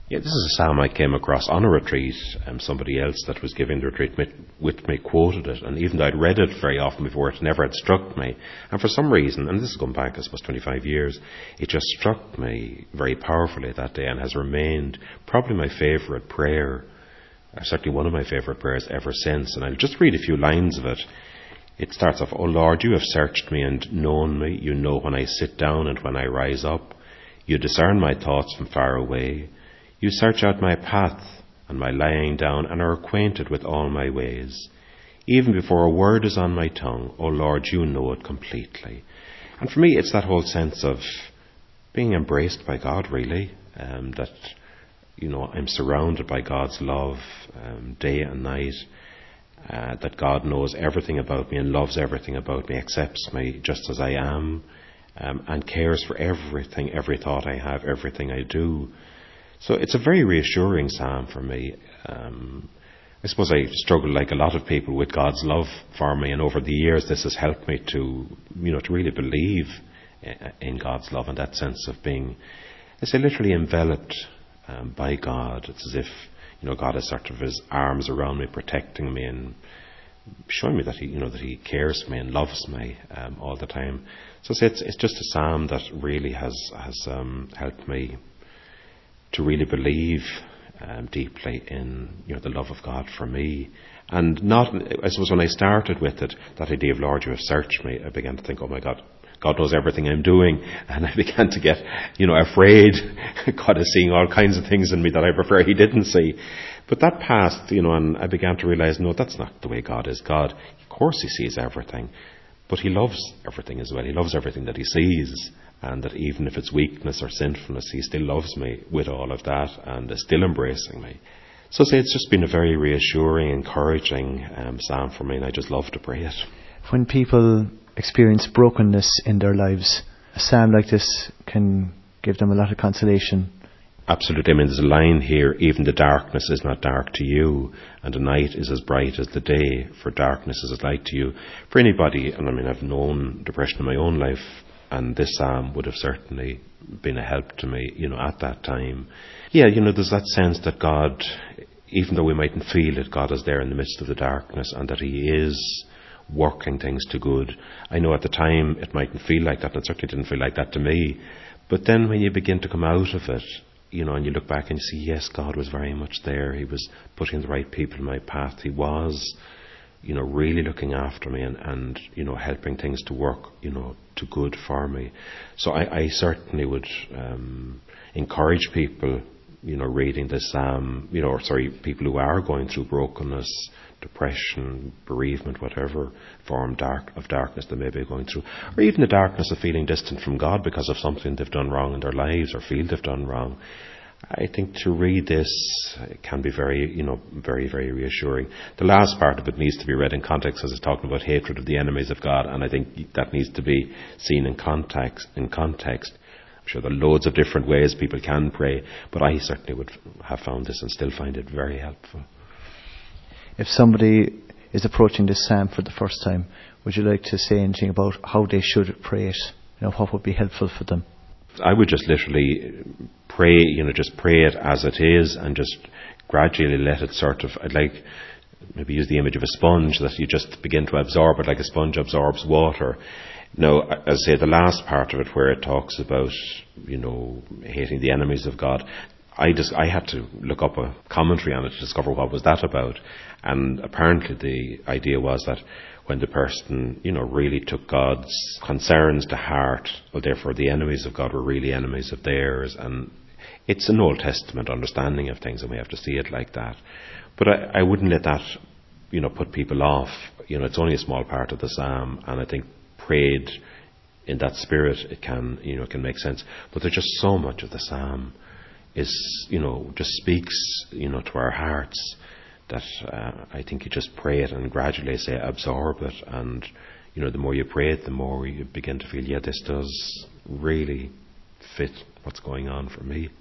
Yeah, this is a psalm I came across on a retreat. Somebody else that was giving the retreat with me quoted it, and even though I'd read it very often before, it never had struck me. And for some reason, and this is going back, I suppose, 25 years, it just struck me very powerfully that day and has remained probably my favourite prayer, certainly one of my favourite prayers ever since. And I'll just read a few lines of it. It starts off, "O Lord, you have searched me and known me. You know when I sit down and when I rise up. You discern my thoughts from far away. You search out my path and my lying down and are acquainted with all my ways. Even before a word is on my tongue, O Lord, you know it completely." And for me, it's that whole sense of being embraced by God, really, that, I'm surrounded by God's love day and night, that God knows everything about me and loves everything about me, accepts me just as I am, and cares for everything, every thought I have, everything I do. So it's a very reassuring psalm for me. I suppose I struggle, like a lot of people, with God's love for me, and over the years this has helped me to really believe in God's love, and that sense of being, I say, literally enveloped by God. It's as if God has sort of his arms around me, protecting me and showing me that he cares for me and loves me all the time. So it's just a psalm that really has helped me to really believe deeply in the love of God for me. And not, I suppose, when I started with it, that idea of, Lord, you have searched me, I began to think, oh my God, God knows everything I'm doing. And I began to get, afraid. God is seeing all kinds of things in me that I prefer he didn't see. But that passed, and I began to realize, no, that's not the way God is. God, of course he sees everything, but he loves everything as well. He loves everything that he sees. And that even if it's weakness or sinfulness, he still loves me with all of that and is still embracing me. So it's just been a very reassuring, encouraging psalm for me, and I just love to pray it. When people experience brokenness in their lives, a psalm like this can give them a lot of consolation. Absolutely. I mean, there's a line here, even the darkness is not dark to you, and the night is as bright as the day, for darkness is as light to you. For anybody, and I mean, I've known depression in my own life, and this psalm would have certainly been a help to me, at that time. Yeah, there's that sense that God, even though we mightn't feel it, God is there in the midst of the darkness, and that he is working things to good. I know at the time it mightn't feel like that, and it certainly didn't feel like that to me. But then when you begin to come out of it, and you look back and you see, yes, God was very much there. He was putting the right people in my path. He was really looking after me and helping things to work, to good for me. So I certainly would encourage people, reading this psalm, people who are going through brokenness, depression, bereavement, whatever form of darkness they may be going through, or even the darkness of feeling distant from God because of something they've done wrong in their lives or feel they've done wrong. I think to read this can be very, very, very reassuring. The last part of it needs to be read in context, as it's talking about hatred of the enemies of God, and I think that needs to be seen in context. I'm sure there are loads of different ways people can pray, but I certainly would have found this and still find it very helpful. If somebody is approaching this psalm for the first time, would you like to say anything about how they should pray it? What would be helpful for them? I would just literally pray, just pray it as it is, and just gradually let it I'd like maybe use the image of a sponge, that you just begin to absorb it like a sponge absorbs water. Now, as I say, the last part of it where it talks about, hating the enemies of God, I had to look up a commentary on it to discover what was that about. And apparently the idea was that when the person, really took God's concerns to heart, well, therefore the enemies of God were really enemies of theirs. And it's an Old Testament understanding of things, and we have to see it like that. But I wouldn't let that, put people off. It's only a small part of the psalm, and I think prayed in that spirit, it can, can make sense. But there's just so much of the psalm is, just speaks, to our hearts, that I think you just pray it and gradually absorb it, and the more you pray it, the more you begin to feel, yeah, this does really fit what's going on for me.